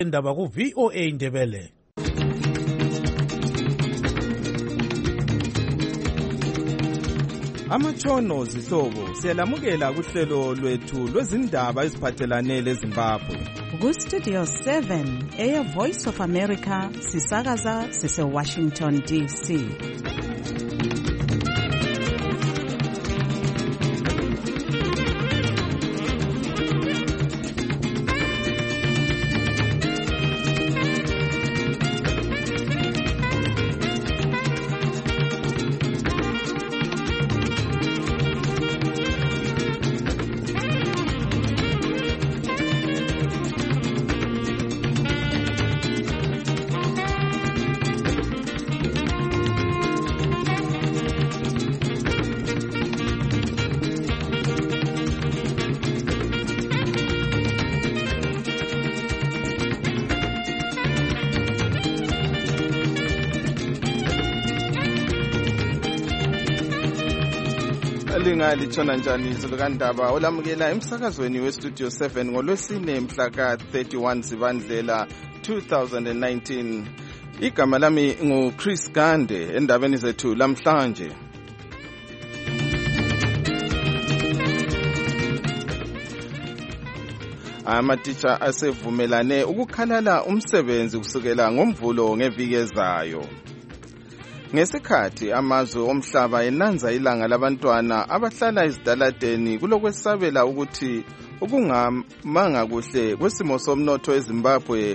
indaba ku VOA Indebele. Amatshono zihlobo siyalamukela kuhlelo lwethu lwezindaba eziphathelane leZimbabwe. Ku Studio 7 Air Voice of America sisakaza sise Washington DC. Litshona njani izolukandaba olamukela emsakazweni westudio 7 ngolwesine mhla ka-31 Zibandlela 2019. Igama lami nguChris Gande. Endabeni zethu lamhlanje, amatitsha asevumelane ukukhalala umsebenzi kusukela ngoMvulo ngeviki ezayo. Ngesikhathi amazwe omhlaba enanza ilanga labantwana abahlala ezitaladeni kulokwesabela ukuthi ukungamanga kuhle kwesimo somnotho eZimbabwe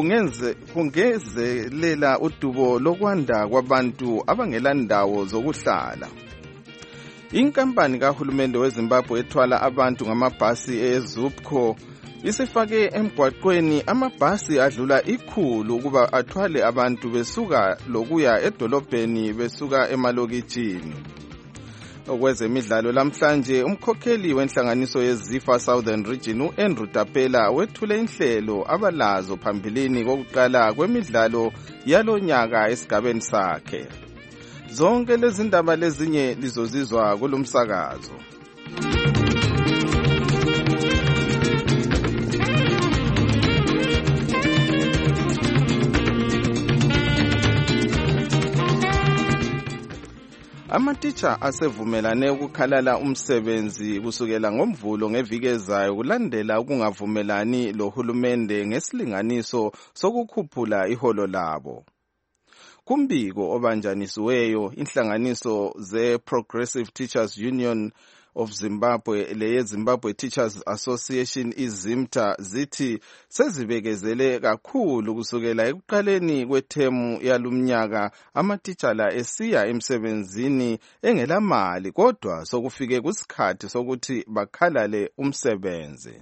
kungezelela udubo lokwanda kwabantu abangela ndawo zokuhlala. Inkampani kahulumende weZimbabwe ethwala abantu ngamabhasi eZupco isifake emgwaqweni amabhasi adlula 100 ukuba athwale abantu besuka lokuya edolobheni besuka emalokitshini. Okwezemidlalo lamhlanje, umkhokheli wenhlanganiso yeZifa Southern Region uAndrew Tapela wethule inhlelo abalazo phambilini kokuqala kwemidlalo yalonyaka esigabeni sakhe. Zonke lezi ndaba lezinye lizozizwa kulomsakazo. Amatitsha asevumelane ukukhalala umsebenzi kusukela ngoMvulo ngeviki ezayo kulandela ukungavumelani lohulumende ngesilinganiso sokukhuphula iholo labo. Kumbiko obanjanisiweyo, inhlanganiso ze-Progressive Teachers Union of Zimbabwe leyeZimbabwe Teachers Association iZimTA zithi sezibekezele kakhulu kusukela ekuqaleni kwethemu yalumnyaka amatitsha la esiya emsebenzini engelamali, kodwa sokufike kusikhathi sokuthi bakhalale umsebenzi.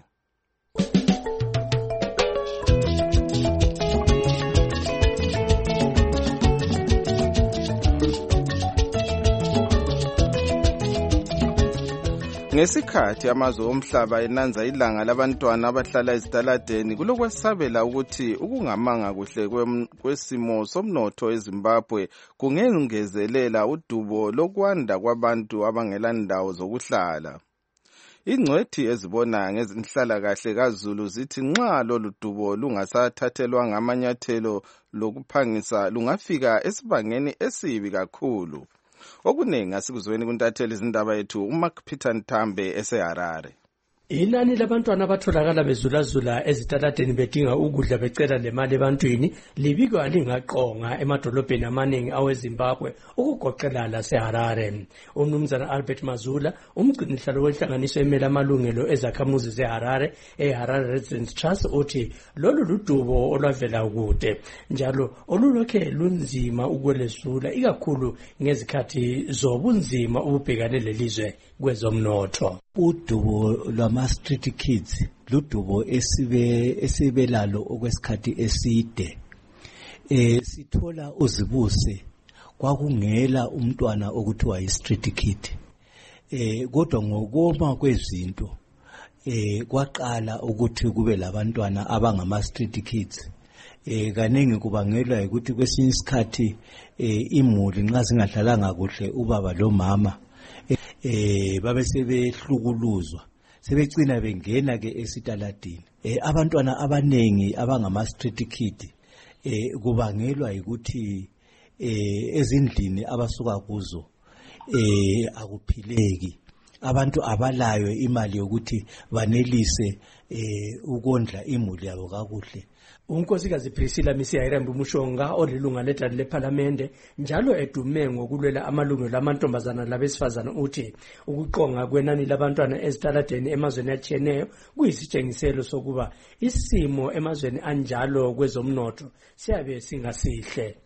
Ngesikhathi amazwe omhlaba enanza ilanga labantwana abahlala ezitaladeni kulokwesabela ukuthi ukungamanga kuhle kwesimo somnotho eZimbabwe kungengezelela udubo lokwanda kwabantu abangela ndawo zokuhlala. Ingcwethi ezibona ngezinhlalakahle kaZulu zithi nxa lolu dubo lungasathathelwa ngamanyathelo lokuphangisa lungafika esibangeni esibi kakhulu. Okuningi asikuzweni kuntatheli izindaba yethu uMark Peter Ntambe eseHarare. Inani labantwana abatholakala bezulazula ezitaladeni bedinga ukudla becela lemali ebantwini libikwa lingaqonga emadolobheni amaningi aweZimbabwe ukugoqela laseHarare. Umnumzana Albert Mazula, umgcinihlalo wenhlanganiso emela amalungelo ezakhamuzi zeHarare eHarare Residents Trust, uthi lolu ludubo olwavela kude njalo olulokhe lunzima ukwelesula ikakhulu ngezikhathi zobunzima ububhekane lelizwe kwezomnotho. Udubo lwama-street kids ludubo esibelalo okwesikhathi eside. Sithola uzibuse kwakungela umntwana okuthiwa yi-street kid. Kodwa ngokoma kwezinto kwaqala ukuthi kube labantwana abangama-street kids. Kaningi kubangelwa ukuthi kwesinye isikhathi imuli nxa zingadlalanga kuhle ubaba lo mama babe sebehlukuluzwa sebegcina bengena ke esitaladini. abantwana abanengi abangama street kid kubangelwa ukuthi ezindlini abasuka kuzo akuphileki, abantu abalayo imali yokuthi banelise ukondla imuli yabo kakuhle. Unkosikazi Priscilla Misiyairembu Mushonga olilunga ledali lePhalamende njalo edume ngokulwela amalungelo amantombazana labesifazana uthi ukuqonga kwenani labantwana ezitaladeni emazweni atshiyeneyo kuyisitshengiselo sokuba isimo emazweni anjalo kwezomnotho siyabe singasihle.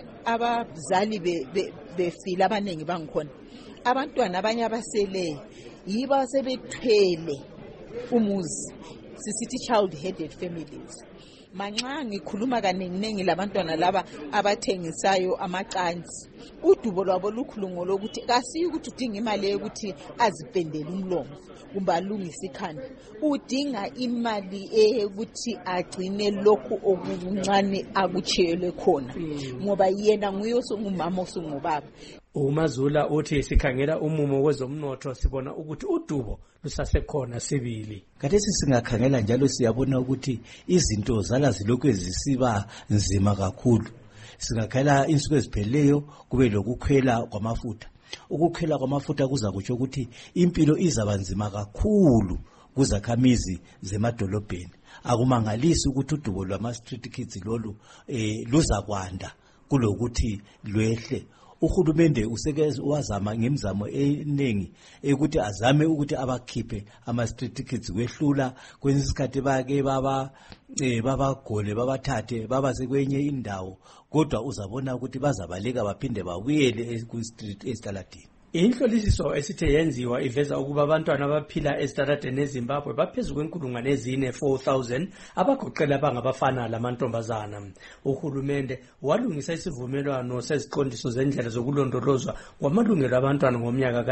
Abazali befile abanengi bangikhona, abantwana abanye abasele yiba sebethwele umuzi, sisithi child headed families. Manxa ngikhuluma kanengi labantwana laba abathengisayo amacansi, udubo lwabo lukhulungo lokuthi kasiyi ukuthi udinga imali yokuthi azipendele umlomo kumbe alungise ikhanda, udinga imali ukuthi agcine lokhu okuncane akuchiyelwe khona ngoba yena nguye osungumama osungubaba. uMazula uthi sikhangela umumo wezomnotho sibona ukuthi udubo lusasekhona sibili. Khathesi singakhangela njalo siyabona ukuthi izinto zala zilokhu zisiba nzima kakhulu. Singakhangela insuku ezipheleyo kube lokukhwela kwamafutha. Ukukhwela kwamafutha kuza kutsho ukuthi impilo izaba nzima kakhulu kuzakhamizi zemadolobheni. Akumangalisi ukuthi udubo lwama street kids lolu luza kwanda kulokuthi lwehle. Uhulumende useke wazama ngemizamo eningi ukuthi azame ukuthi abakhiphe ama street kids kwehlula kwenye isikhathi bake babagole babathathe babase kwenye indawo, kodwa uzabona ukuthi bazabaleka baphinde babuyele ku street estaladini. Inhlolisiso esithe yenziwa iveza ukuba abantwana abaphila ezitaladeni eZimbabwe baphezulu kwenkulungwane ezine 4,000 abagoqela abangabafana lamantombazana. Uhulumende walungisa isivumelwano seziqondiso zendlela zokulondolozwa kwamalungelo abantwana ngomnyaka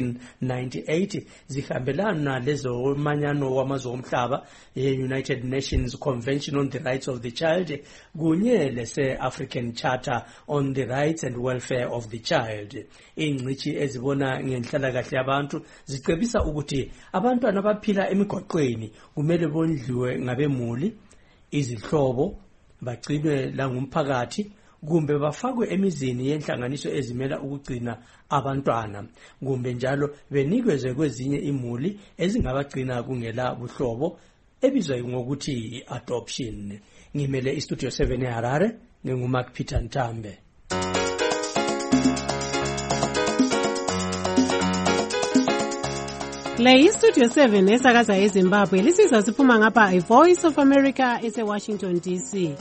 ka-1998 zihambelana lezo manyano wamazwe omhlaba ye-United Nations Convention on the Rights of the Child kunye lese-African Charter on the Rights and Welfare of the Child. Ingcithi ezibona ngenhlalakahle yabantu zicebisa ukuthi abantwana abaphila emigwaqweni kumele bondliwe ngabemuli, izihlobo, bagcinwe la ngumphakathi kumbe bafakwe emizini yenhlanganiso ezimela ukugcina abantwana, kumbe njalo benikezwe kwezinye imuli ezingabagcina kungela buhlobo ebizwa ngokuthi adoption. Ngimele istudio 7 eHarare, nginguMark Peter Ntambe. Le istudio 7 esakaza eZimbabwe lisizwa siphuma ngapha iVoice of America eseWashington DC.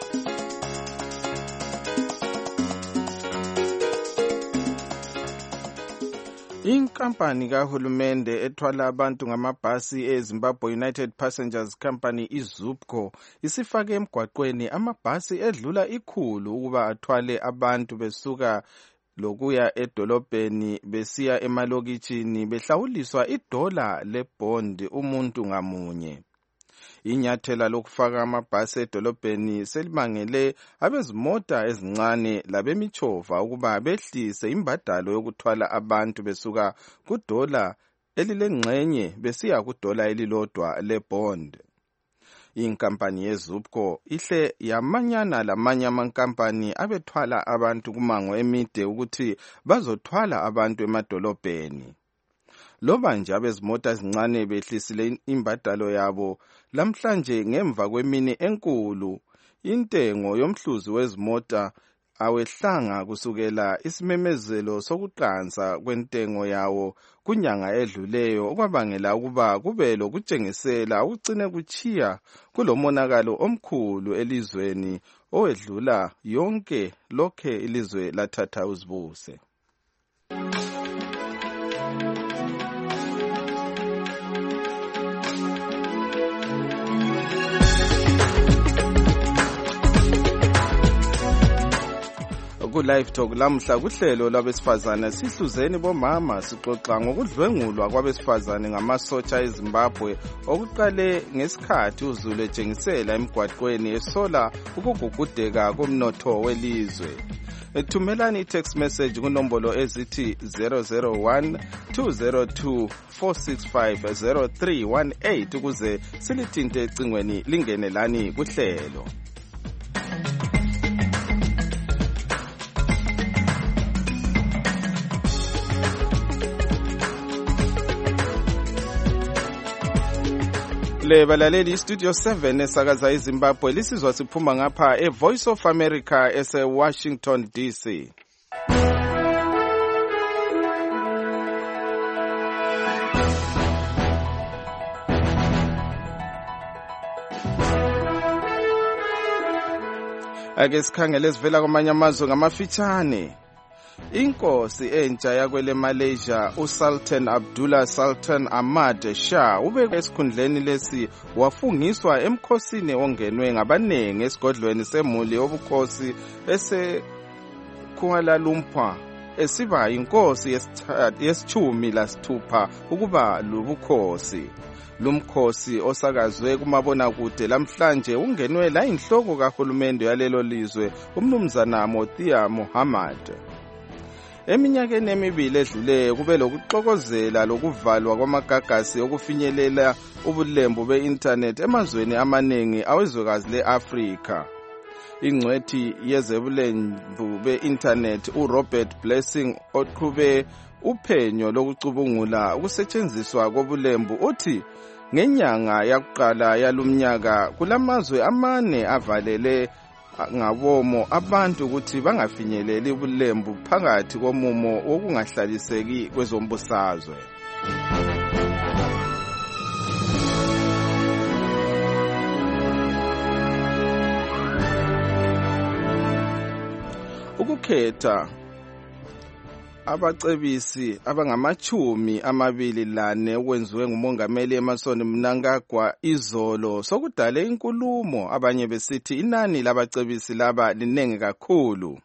Inkampani kahulumende ethwala abantu ngamabhasi eZimbabwe United Passengers Company iZUPCO isifake emgwaqweni amabhasi edlula 100 ukuba athwale abantu besuka lokuya edolobheni besiya emalokitshini behlawuliswa $1 lebond umuntu ngamunye. Inyathela lokufaka amabhasi edolobheni selimangele abezimota ezincane labemichova ukuba behlise imbadalo yokuthwala abantu besuka $1 elilengxenye besiya $1 elilodwa lebond. Inkampani yeZUPCO ihle yamanyana lamanye amankampani abethwala abantu kumango emide ukuthi bazothwala abantu emadolobheni. Loba nje abezimota ezincane behlisile imbadalo yabo lamhlanje ngemva kwemini enkulu, intengo yomhluzi wezimota awehlanga kusukela isimemezelo sokuqansa kwentengo yawo kunyanga edluleyo okwabangela ukuba kube lokutshengisela ukucine kuchiya kulomonakalo omkhulu elizweni owedlula yonke lokhe ilizwe lathatha uzibuse. Live Talk lamhla kuhlelo lwabesifazane sihluzeni bomama sixoxa ngokudlwengulwa kwabesifazane ngamasotsha eZimbabwe okuqale ngesikhathi uZulu etshengisela emgwaqweni esola ukugugudeka komnotho welizwe. Thumelani text message kunombolo ezithi 001 202 465 0318 ukuze silithinte ecingweni lingene lani kuhlelo. Le balaleli Studio 7 esakaza eZimbabwe lisizwa siphuma ngapha eVoice of America ese-Washington DC. Ake sikhangele esivela kwamanye amazwe ngamafitshane. Inkosi entsha yakwele Malaysia uSultan Abdullah Sultan Ahmad Shah ubekwe esikhundleni lesi wafungiswa emkhosini ongenwe ngabanengi esigodlweni semuli yobukhosi ese-Kuala Lumpur esiba inkosi yesithumi lasithupha ukuba lobukhosi. Lumkhosi osakazwe kumabonakude lamhlanje ungenwe la inhloko kahulumende yalelo lizwe umnumzana Motia Mohammed. Eminyakeni emibili edluleyo kube lokuxokozela lokuvalwa kwamagagasi okufinyelela ubulembu be-internet emazweni amaningi awezwekazi le-Afrika. Ingcwethi yezebulembu be-internet uRobert Blessing oqhube uphenyo lokucubungula ukusetshenziswa kobulembu uthi ngenyanga yakuqala yalumnyaka kulamazwe amane avalele ngabomo abantu ukuthi bangafinyeleli ubulembu phakathi komumo wokungahlaliseki kwezombusazwe. Ukukhetha abacebisi abangama-24 okwenziwe ngumongameli Emmerson Mnangagwa izolo sokudale inkulumo abanye besithi inani labacebisi laba linengi kakhulu.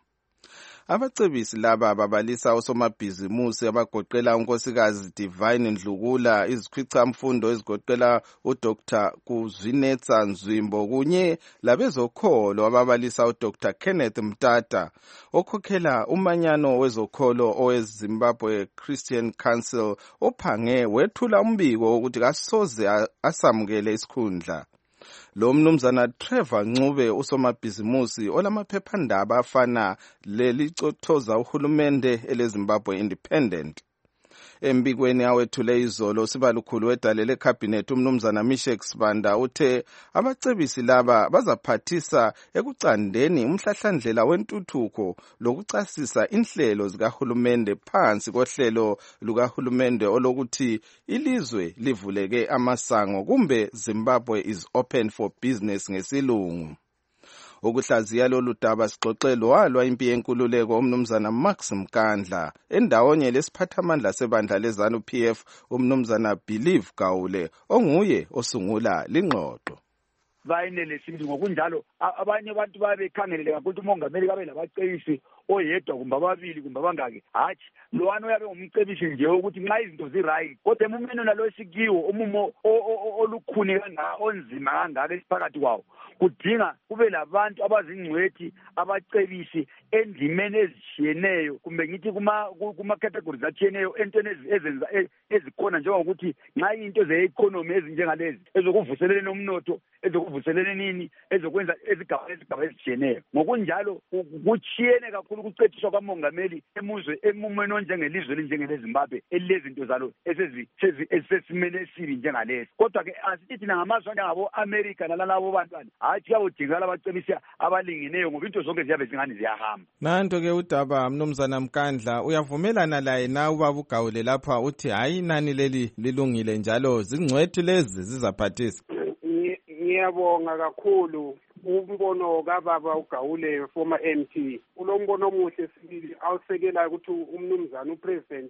Abacebisi laba babalisa osomabhizimusi abagoqela unkosikazi Divine Ndlukula, izikhwicamfundo ezigoqela uDr. Kuzwinetsa Nzwimbo kunye labezokholo ababalisa uDr. Kenneth Mtata okhokhela umanyano wezokholo oweZimbabwe Christian Council ophange wethula umbiko ukuthi kasoze asamukele isikhundla. Lo mnumzana Trevor Ncube usomabhizimusi olamaphephandaba afana lelicothoza uhulumende eleZimbabwe Independent. Embikweni awethule izolo sibalukhulu wedale lecabinet umnumzana Mishek Sibanda uthe abacebisi laba bazaphathisa ekucandeni umhlahlandlela wentuthuko lokuchasisa inhlelo zikahulumende phansi kohlelo lukahulumende olokuthi ilizwe livuleke amasango kumbe Zimbabwe is open for business ngesilungu. Ukuhlaziya lolu daba sixoxelo walwa impi yenkululeko umnumzana Max Mkandla endawonye lesiphathamandla sebandla lezanu PF umnumzana Believe Gawule onguye osungula lingxoxo. Bayinele sibili ngokunjalo abanye abantu babekhangelele kakhulu umongameli kabe labacebisi oyedwa kumbe ababili kumbe abangaki hathi lowani uyabe ngumcebisi nje ukuthi nxa izinto zi-right kodwa emumeni nalo esikiwo umumo olukhuni kangaka onzima kangaka esiphakathi kwawo kudinga kube labantu abazingcwethi abacebisi endimeni ezishiyeneyo kumbe ngithi kuma-categories atshiyeneyo entweni ezenza ezikhona njengokuthi nxa into ze-economy ezinjengalezi ezokuvuseleleni umnotho ezokuvuseleleni nini ezokwenza ezigaba ezishiyeneyo ngokunjalo kuchiyene kakhulu ukucethiswa kwamongameli emumweni onjengelizwe elinjengeleZimbabwe elilezinto zalo esesimeni esibi njengalesi kodwa-ke asithi thina ngamazwe anjengabo-Amerika nalalabo bantwana hathi kuyabodingakala abacebisi abalingeneyo ngoba into zonke ziyabe zingani ziyahamba. Nanto-ke udaba mnumzana Mkandla uyavumelana laye na ubaba uGawule lapha uthi hayi inani leli lilungile njalo zingcwethi lezi zizaphathisa? Ngiyabonga kakhulu umbono kababa uGawule former MP ulombono omuhle sibili awusekela ukuthi umnumzana upresident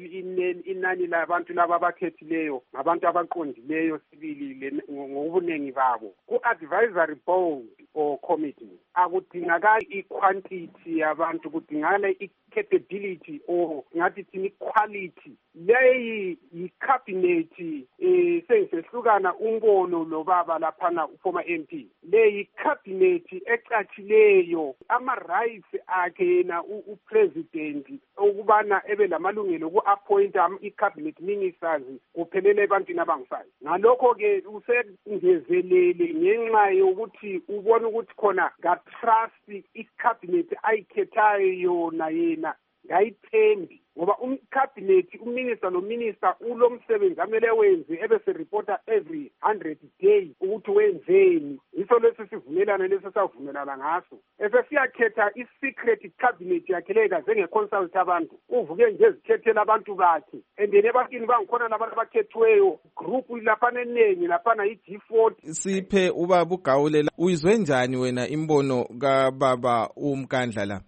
inani labantu laba abakhethileyo ngabantu abaqondileyo sibili ngobunengi babo ku-advisory board or committee akudingakali i-quantity yabantu kudingakala i-capability or ngathi thina i-quality leyi yi-cabinet sengisehlukana umbono lobaba laphana former MP. Le yi-cabinet ecatshileyo, ama-rights akhe yena upresident ukubana ebe lamalungelo ku-appointa i-cabinet ministers kuphelele ebantwini abangifayo. Ngalokho-ke usengezelele ngenxa yokuthi ubona ukuthi khona ngatrust i-cabinet ayikhethayo yona yena ngayithembi, ngoba umcabinet uminister nominister ulomsebenzi amele wenze ebeseripota every 100 days ukuthi wenzeni. Yiso leso sivumelana leso savumelana ngaso. Siyakhetha i-secret cabinet yakhe lega njenge-consult abantu, uvuke nje ezikhethela abantu bakhe, and then ebantwini bangikhona labantu abakhethiweyo group laphana eningi laphana i-G40. Siphe ubaba uGawule, uyizwe njani wena imbono kababa uMkandla la?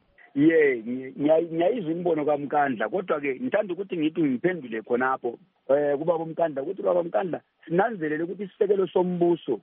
Ngiyayizwa imbono kaMkandla, kodwa ke ngithanda ukuthi ngithi ngiphendule khonapho kubaba uMkandla ukuthi baba uMkandla sinanzelele ukuthi isisekelo sombuso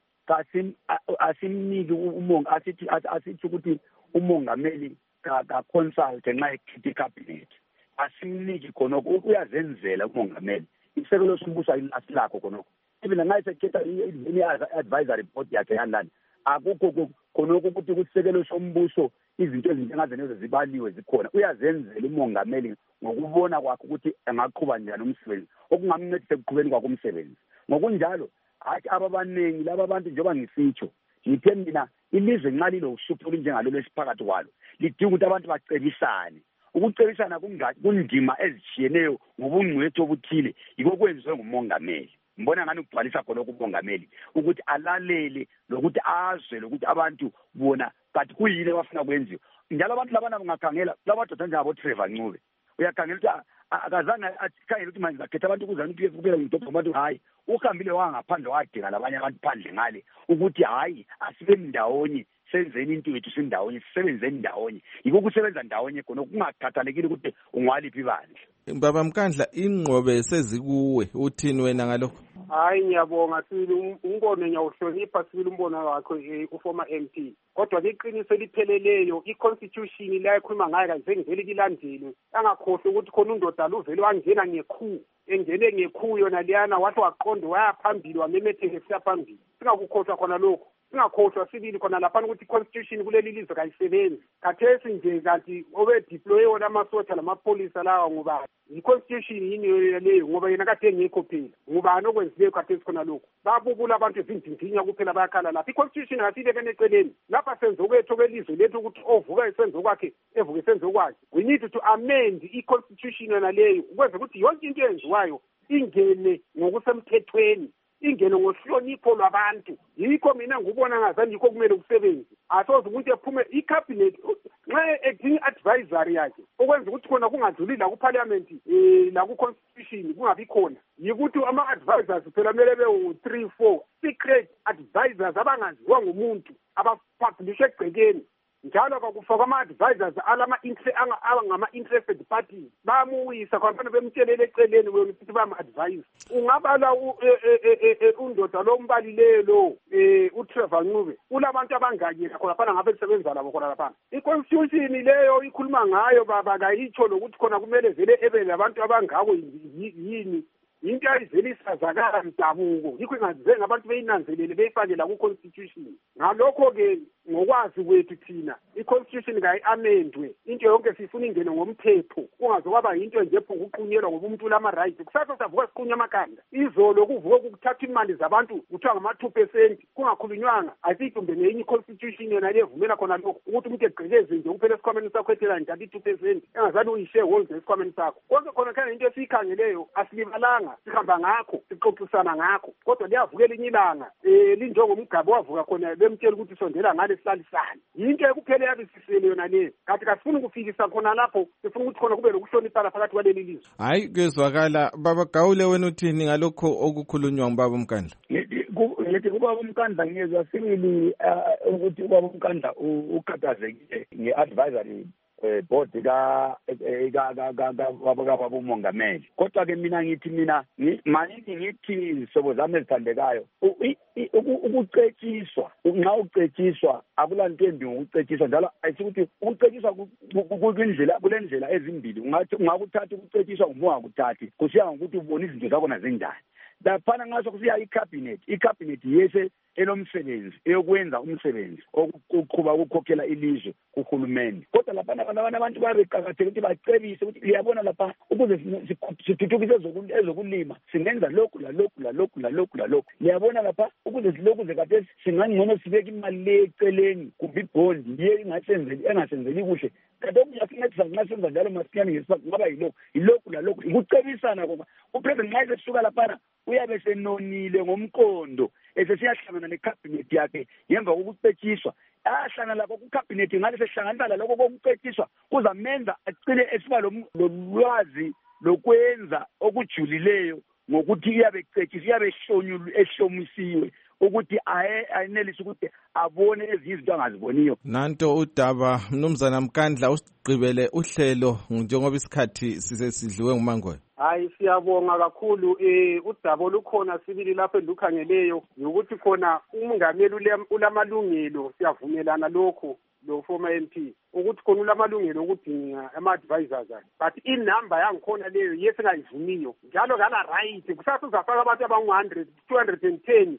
asimniki umongo asithi ukuthi umongameli ka consult nxa ekhetha icabinet, asimniki khonoko, uyazenzela umongameli. Isisekelo sombuso asilakho khonoko, even nxa sekhetha i-advisory board yakhe yalana akukho khonoko ukuthi kusisekelo sombuso izinto ezinjengazenezo zibaliwe zikhona. Uyazenzela umongameli ngokubona kwakhe ukuthi angaqhuba njani umsebenzi okungamncedisa ekuqhubeni kwakhe umsebenzi. Ngokunjalo hathi ababanengi laba abantu njengoba ngisitsho ngithe mina ilizwe nxa lilohlupho olunjengalolo esiphakathi kwalo lidinga ukuthi abantu bacebisane. Ukucebisana kundima ezitshiyeneyo ngobungcwethu obuthile yikho kwenziwe ngumongameli. Mbona ngani ukugcwalisa khona kumongameli ukuthi alalele lokuthi azwe lokuthi abantu bona kanti kuyini abafuna kwenziwe. Njalo abantu labana bangakhangela labadoda njengabo Trevor Ncube, uyakhangela ukuthi akazange akhangela ukuthi manje zakhetha abantu ukuzana ukuthi kubela ngidobha abantu, hayi uhambile wangaphandle wadinga labanye abantu phandle ngale ukuthi hayi asibe ndawonye senzeni into yethu sindawonye sisebenzeni ndawonye. Yiko kusebenza ndawonye khona kungakhathalekile ukuthi ungwaliphi bandla. Baba Mkandla, ingqobe sezikuwe, uthini wena ngalokho? Hayi ngiyabonga sibili umbono ngiyawuhlonipha sibili umbono wakhe uformer MP, kodwa liqiniso elipheleleyo i-constitution la ekhuluma ngayo kanje ngivele kilandele angakhohle ukuthi khona undoda luvele wangena ngekhu engene ngekhu yona liyana wathi waqonda wayaphambili wamemetheke siyaphambili. Singakukhohlwa khona lokho, singakhohlwa sibili khona lapha ukuthi i-constitution kuleli lizwe kayisebenzi. Khathesi nje kanti obedeploye wona amasotsha lamapolisa lawa ngoba i-constitution yini leyo, ngoba yena kade engekho phela. Ngubani okwenzileyo khathesi khona lokho? Babubula abantu ezindindinya kuphela bayakhala lapha. I-constitution asibekene eceleni lapha senze okwethu kwelizwe lethu ukuthi ovuka isenzo kwakhe evuke isenzo kwakhe. We need to amend i-constitution yona leyo ukwenza ukuthi yonke into eyenziwayo ingene ngokusemthethweni, ingene ngohlonipho lwabantu. Yikho mina ngubona ngazange yikho kumele kusebenze. Asoze umuntu ephume i-cabinet nxa edinga advisory yakhe ukwenza ukuthi khona kungadluli la ku-parliament la ku-constitution kungabi khona. Yikuthi ama-advisors phela kumele be-3-4 secret advisors abangaziwa ngumuntu abapublishe egcekeni. Njalo kakufaka ama-advisors angama-interested parties bayamuwisa khona bemtshelele eceleni wena ukuthi bayama-advise. Ungabala undoda lo mbalileyo lo uTrevor Ncube ulabantu abangaki khona lapha ngabe lisebenza labo khona lapha. I-constitution leyo ikhuluma ngayo baba kayitsho lokuthi khona kumele vele ebe labantu abangako yini. Into ayivele isazakala mdabuko yikho ingazenga abantu beyinanzelele beyifake la ku-constitution. Ngalokho-ke ngokwazi kwethu thina i-constitution kayi-amendwe, into yonke sifuna ingene ngomthetho kungazokwaba yinto nje phunguqunyelwa ngoba umuntu ulama-right. Kusasa savuka siqunya amakanda, izolo kuvuka kuthatha imali zabantu kuthiwa ngama-2% kungakhulunywanga. Asiyitumbe ngenye i-constitution yona levumela khona lokho ukuthi umuntu egqekeze nje kuphela esikhwameni sakho ethela nje 2% engazali uyi-shareholder esikhwameni sakho. Konke khona khona into esiyikhangeleyo asilibalanga, sihamba ngakho sixoxisana ngakho, kodwa liyavukela inye ilanga linjengomgaba wavuka khona bemtshela ukuthi sondela ngale sihlalisane. Yinto ekuphele yabisisele yona leyo, kanti kasifuni ukufikisa khona lapho, sifuna ukuthi khona kube lokuhloniphana phakathi kwaleli lizwe. Hayi kezwakala. Baba Gawule, wena uthini ngalokho okukhulunywa ngubaba uMkandla? Ngithi kubaba uMkandla ngiyezwa sibili ukuthi ubaba uMkandla ukhathazekile nge-advisory board kababa umongameli. Kodwa ke mina ngithi ngithi sobo zami ezithandekayo ukucetshiswa nxa ucetshiswa akulanto embi ngokucetshiswa, njalo ayisukuthi ukucetshiswa kule ndlela ezimbili. Ungakuthatha ukucetshiswa ungakuthathi kusiya ngokuthi ubona izinto zakhona zinjani. laphana ngaso kusiya i-cabinet yese elomsebenzi eyokwenza umsebenzi okuqhuba ukukhokhela ilizwe kuhulumeni. Kodwa laphana abantu babeqakatheke ukuthi bacebise ukuthi liyabona lapha ukuze sithuthukise ezokulima singenza lokhu lalokhu. Liyabona lapha ukuze silokuze kade singangcono sibeke imali le eceleni kumbe ibhondi ye engasenzeli kuhle. Kade okuyasinethisa nxa senza njalo masinyane ngesipha ngaba yilokhu lalokhu. Ukucebisana ngoba upresident nxa esesuka laphana uyabe senonile ngomqondo esesiyahlangana ne-cabinet yakhe ngemva kokucetshiswa ahlangana lakho ku-cabinet ngale sehlanganisa lalokho kokucetshiswa kuzamenza acine esiba lolwazi lokwenza okujulileyo ngokuthi iyabe ecetshiswa iyabe ehlomisiwe ukuthi ayenelise ukuthi abone ezinye izinto angaziboniyo. Nanto udaba Mnumzana Mkandla usigqibele uhlelo njengoba isikhathi sisesidliwe nguMangoye. Hayi siyabonga kakhulu udaba olukhona sibili lapho endukhangeleyo ukuthi khona umongameli ulamalungelo siyavumelana lokho lo former MP ukuthi khona ulamalungelo okudinga ama-advisors but inamba yangikhona leyo yesingayivumiyo njalo ngala right kusasa uzafaka abantu abangu-100 210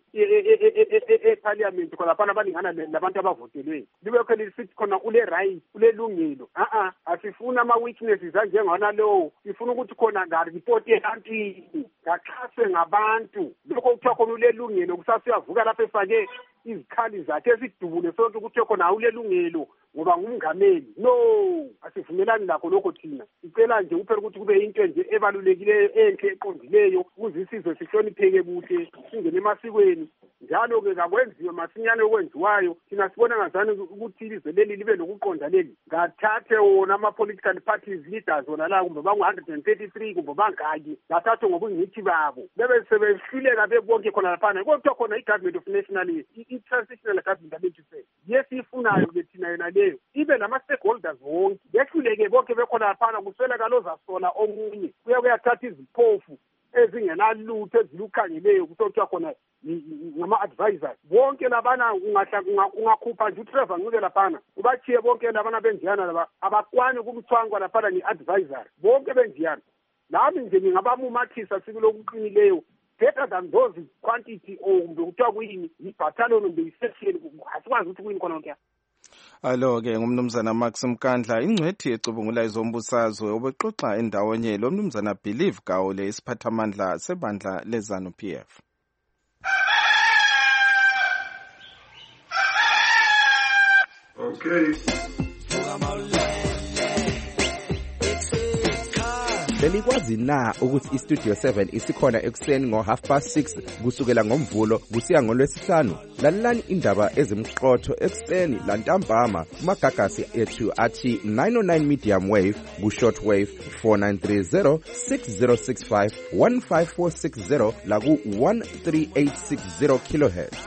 eparliament khona lapana balingana labantu abavotelweyo libekho lisithi khona ule right ulelungelo asifuna ama-weaknesses anjengona lowo sifuna ukuthi khona ngaripoti ebantwini ngaxhaswe ngabantu lokho kuthiwa khona ulelungelo kusasa uyavuka lapho efake izikhali zakhe esidubule sonke ukuthi khona awulelungelo ngoba ngumngameli. No, asivumelani lakho lokho thina. Sicela nje kuphela ukuthi kube into nje ebalulekileyo enhle eqondileyo ukuze isizwe sihlonipheke kuhle singene emasikweni. Njalo ke akwenziwe masinyane okwenziwayo thina sibona ngazani ukuthi ilizwe leli libe lokuqonda leli. Ngathathe wona ama-political parties leaders wona la kumbe bangu-133 kumbe bangaki bathathwe ngobungithi babo bebe sebehluleka bebonke khona laphana kodwa khona i-government of national i-transitional government abethu yesifunayo ke thina yona leyo ibe nama-stakeholders wonke behluleke bonke bekhona laphana kusweleka lozasola omunye kuyathatha iziphofu ezingenalutho ezilukhangeleyo kuthiwa khona ngama-advisors bonke labana ungakhupha nje uTrevor Ncube laphana ubachiye bonke labana benjiyana laba abakwani kumthwangwa laphana nge-advisor bonke benjiyana nami nje ngingabamumathisa sikulokuqinileyo better than those quantity kumbe kuthiwa kuyini yi-battalion kumbe yi-section asikwazi ukuthi kuyini khona lonke. Alo-ke ngumnumzana Max Mkandla ingcwethi ecubungula izombusazwe obexoxa endawonye lo mnumzana Believe Gawule isiphathamandla sebandla lezanu PF. Okay. Belikwazi na ukuthi iStudio 7 isikhona ekuseni ngo6:30 kusukela ngomvulo kusiya ngolwesihlanu? Lalelani indaba ezimqotho ekuseni lantambama kumagagasi ethu athi 909 medium wave ku-short wave 4930 6065 15460 la ku-13860 kilohertz.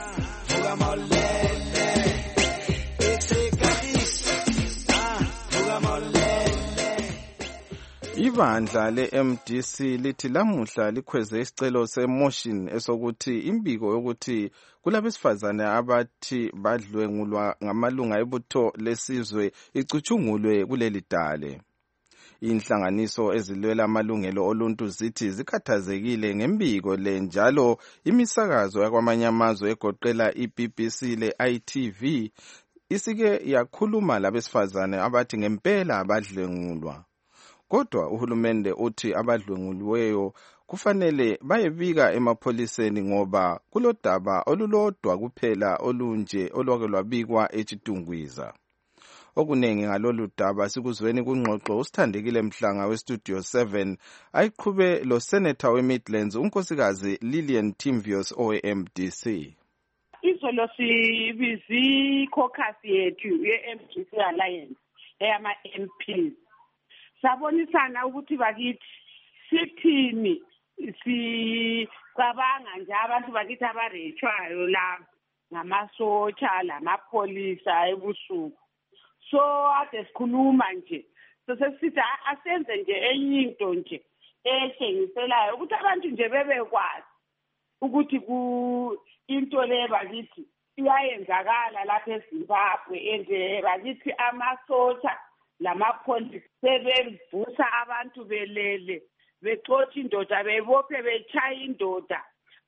Ibandla le-MDC lithi lamuhla likhweze isicelo se-motion esokuthi imbiko yokuthi kulabesifazane abathi badlwengulwa ngamalunga ebutho lesizwe icutshungulwe kuleli dale. Inhlanganiso ezilwela amalungelo oluntu zithi zikhathazekile ngembiko le njalo imisakazo yakwamanye amazwe egoqela i-BBC le-ITV isike yakhuluma labesifazane abathi ngempela abadlwengulwa. Kodwa uhulumende uthi abadlwenguliweyo kufanele bayebika emapholiseni ngoba kulodaba olulodwa kuphela olunje olwake lwabikwa eChitungwiza. Okunengi ngalolu daba sikuzweni kungxoxo usithandekile Mhlanga weStudio 7 ayiqhube lo Senator weMidlands unkosikazi Lillian Timvios owe-MDC. Izolo sibizi caucus yethu ye-MDC Alliance eyama-MPs. Sabonisana ukuthi bakithi sithini sicabanga nje abantu bakithi abarechwayo la ngamasotsha lamapholisa ebusuku. So ade sikhuluma nje sesithi asenze nje enye into nje ehlengiselayo ukuthi abantu nje bebekwazi ukuthi into le bakithi iyayenzakala lapha eZimbabwe ende bakithi amasotsha lamapholisa sebevusa abantu belele bexotsha indoda bebophe betshaya indoda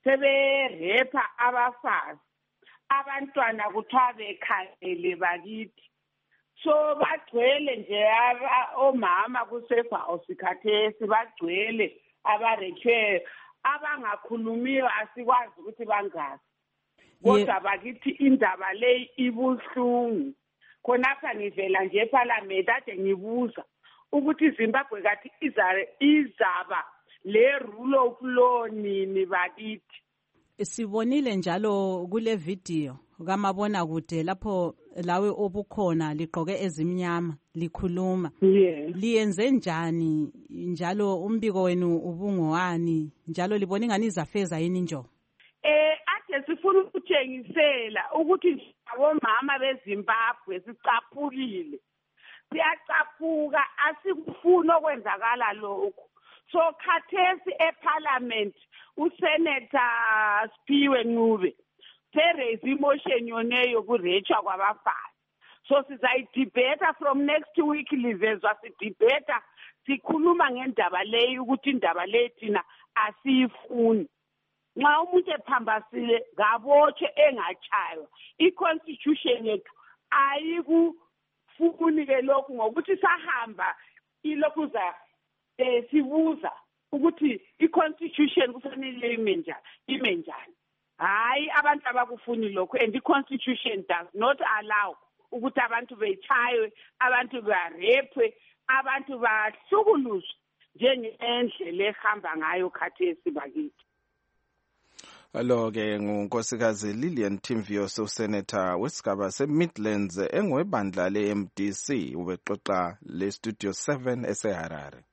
seberepa abafazi abantwana kuthiwa bekhangele bakithi. So bagcwele nje omama kusefa osikhathesi bagcwele abarechwe abangakhulumiyo asikwazi ukuthi bangaki. Kodwa bakithi indaba leyi ibuhlungu. Khonapha ngivela nje eParliament ade ngibuza ukuthi iZimbabwe kathi izaba le rule of law nini bakithi. Sibonile njalo kule video kamabona kude lapho lawe obukhona ligqoke ezimnyama likhuluma. Liyenze njani njalo umbiko wenu ubungowani njalo libona ingani izafeza yini njo? Ade sifuna ukuthengisela ukuthi abomama beZimbabwe sicaphukile. Siyacaphuka asikufuna okwenzakala lokho. So khathesi eParliament uSenator Siphiwe Ncube raise emotion yoneyo kurechwa kwabafazi. So sizayidebate from next week livezwa sidebate sikhuluma ngendaba leyo ukuthi indaba leyo thina asiyifuni. Nxa umuntu ephambasile ngabotshwe engachaywa iconstitution yethu ayikufuni ke lokhu ngokuthi sahamba ilokhuza sibuza ukuthi iconstitution kufanele ime njani. Hayi abantu abakufuni lokho and iconstitution does not allow ukuthi abantu bechaywe, abantu barepwe, abantu bahlukuluzwe njengendlela ehamba ngayo khathesi bakithi. Alo-ke ngunkosikazi Lillian Timvios usenator wesigaba se-Midlands engwebandla le-MDC ubexoxa le-Studio 7 eseHarare.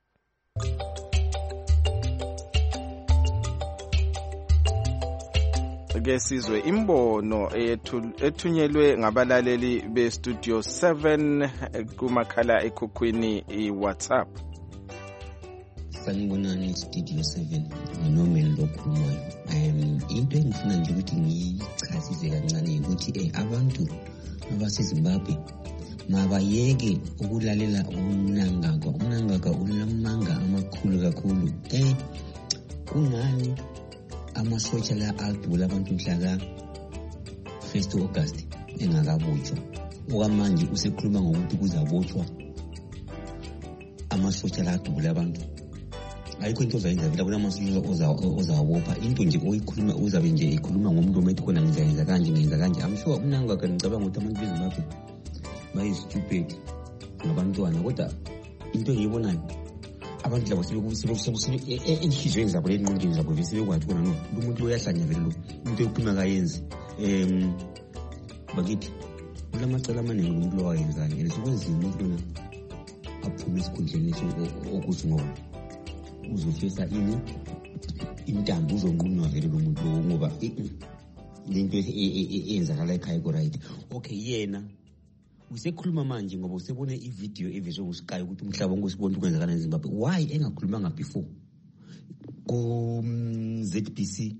Ke sizwe imbono ethunyelwe ngabalaleli be-Studio 7 kumakhala ekhukhwini i-WhatsApp. Sanibonani Studio 7 nginomelo lokhulumayo. Into engifuna nje ukuthi ngichasise kancane ukuthi abantu abaseZimbabwe mabayeke ukulalela umnangagwa ulamanga amakhulu kakhulu. Kungani amasotsha la adula abantu mhla ka 1 August engakabotshwa okwamanje usekhuluma ngokuthi kuzabotshwa amasotsha la adula abantu. Ayikho into ozayenza vele bona amasotsha ozawabopha into nje oyikhuluma uzabe nje ekhuluma ngomlomo ethi khona ngizayenza kanje. I'm sure umnangagwa ngicabanga ukuthi abantu beZimbabwe bayi-stupid ngabantwana kodwa into engiyibonayo abantu labo enhliziyweni zabo lenqondweni zabo vese bekwazi ukubona no umuntu uyahlanya vele lo into yokuphuma kayenzi. Bakithi kulamacala amaningi umuntu lo wayenzayo and sokwenzima umuntu lona aphume esikhundleni okuthi ngoba uzofesa intambo uzonqunwa vele lo muntu lo ngoba lento eyenzakala ekhaya ko-right. Okay yena usekhuluma manje ngoba usebone ivideo evezwe nguSky ukuthi umhlaba wonke usibona ukwenzakala eZimbabwe. Why engakhulumanga before ku ZBC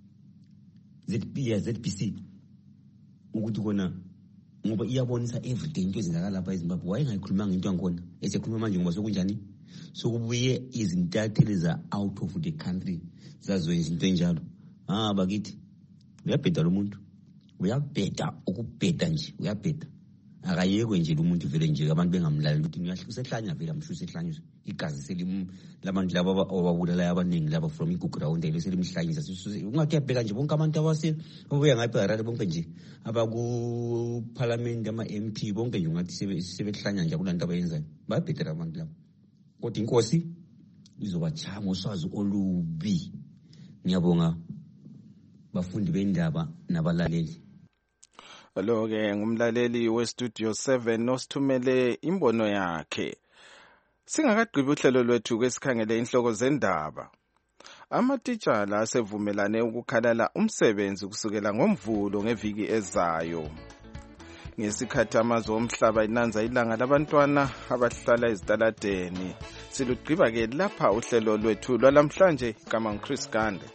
ukuthi kona ngoba iyabonisa everyday into ezenzakala lapha eZimbabwe. Why engakhulumanga into yakhona esekhuluma manje ngoba sokunjani sokubuye izintatheli za out of the country zazwenza into enjalo. Bakithi uyabheda lo muntu uyabheda ukubheda nje uyabheda akayekwe nje umuntu vele nje abantu bengamlaleli ukuthi usehlanya vele amsho sehlanyiswa igazi selim labantu laba obabulala abaningi laba from iGugurawund le selimhlanyisa ungathi yabheka nje bonke abantu ababuya ngapha eHarare bonke nje abaku parliament ama MP bonke nje ungathi sebehlanya nje kulanto abayenzayo bayabhedela abantu laba. Kodwa inkosi izobachaya ngoswazi olubi. Ngiyabonga bafundi bendaba nabalaleli. Lo-ke ngumlaleli we-Studio 7 nosithumele imbono yakhe. Singakagqibi uhlelo lwethu kwesikhangele inhloko zendaba. Amatitshala asevumelane ukukhalala umsebenzi kusukela ngoMvulo ngeviki ezayo. Ngesikhathi amazwe omhlaba inanza ilanga labantwana abahlala ezitaladeni. Silugqiba-ke lapha uhlelo lwethu lwalamhlanje kama nguChris Gande.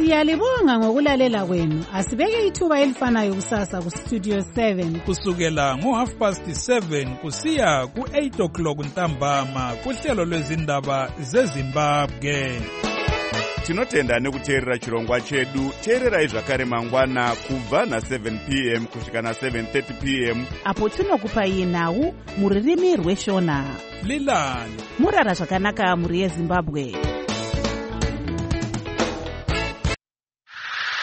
Siyalibonga ngokulalela kwenu. Asibeke ithuba elifanayo kusasa ku Studio 7 kusukela ngo7:30 kusiya ku8 o'clock ntambama kuhlelo lwezindaba zeZimbabwe. Tinotenda nekuteerera chirongwa chedu. Teererai zvakare mangwana kubva na7 p.m. kusvika na7:30 p.m. apo tinokupai nhau muririmi rweshona. Lilani murara zvakanaka muri yeZimbabwe.